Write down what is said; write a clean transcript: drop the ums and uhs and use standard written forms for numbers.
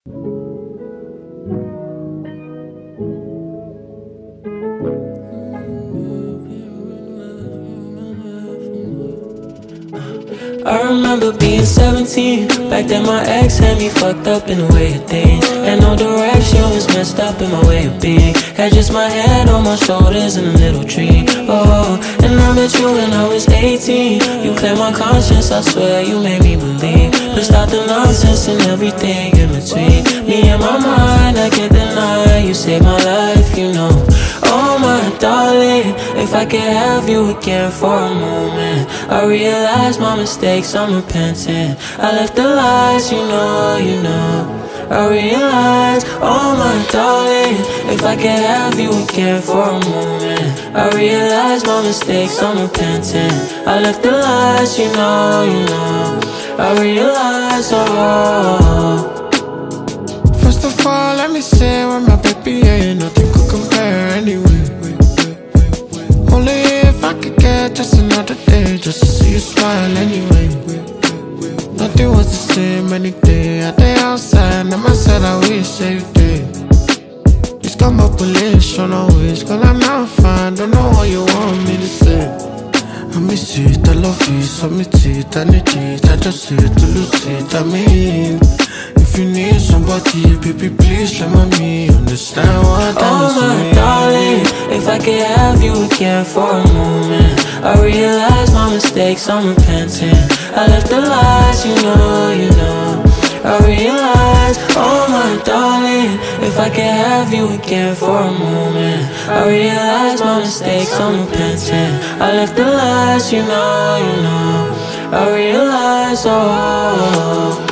I remember being 17. Back then my ex had me fucked up in the way of things. Had no direction, was messed up in my way of being. Had just my head on my shoulders and a little dream. Oh, and I met you when I was 18. You cleared my conscience, I swear you made me believe. Pushed out the nonsense and everything in between. Me and my mind, I can't deny. You saved my life, you know. Oh my darling, if I could have you again for a moment. I realize my mistakes, I'm repenting. I left the lies, you know. I realize, oh my darling, if I could have you again for a moment. I realize my mistakes, I'm repenting. I left the lies, you know. I realize, oh. First of all, let me say when my baby ain't nothing could compare anyway. Only if I could get just another day, just to see you smile anyway. Nothing was the same any day. I day outside, and I said I wish that you did. Just come up with listen always, cause I'm not fine. Don't know what you want me to say. I miss it, I love it, submit it, I need it. I just say to lose it, I mean. If you need somebody, baby, please let me understand what that means to me. Oh my darling, if I could have you again for a moment. I realize my mistakes, I'm repenting. I left the lies, you know. I realize, oh my darling, if I could have you again for a moment. I realize my mistakes, I'm repenting. I left the lies, you know. I realize, oh.